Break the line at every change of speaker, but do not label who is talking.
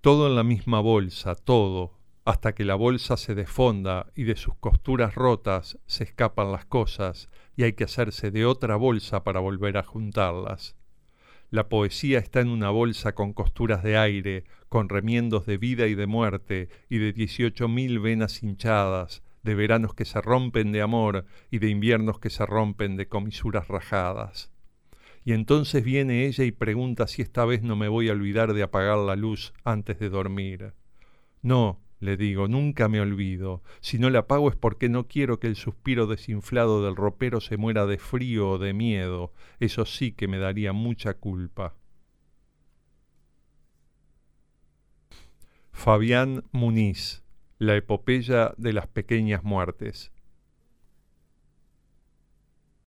Todo en la misma bolsa, todo, hasta que la bolsa se desfonda y de sus costuras rotas se escapan las cosas y hay que hacerse de otra bolsa para volver a juntarlas. La poesía está en una bolsa con costuras de aire, con remiendos de vida y de muerte, y de 18.000 venas hinchadas, de veranos que se rompen de amor y de inviernos que se rompen de comisuras rajadas. Y entonces viene ella y pregunta si esta vez no me voy a olvidar de apagar la luz antes de dormir. No, le digo, nunca me olvido. Si no la apago es porque no quiero que el suspiro desinflado del ropero se muera de frío o de miedo. Eso sí que me daría mucha culpa. Fabián Muniz, La epopeya de las pequeñas muertes.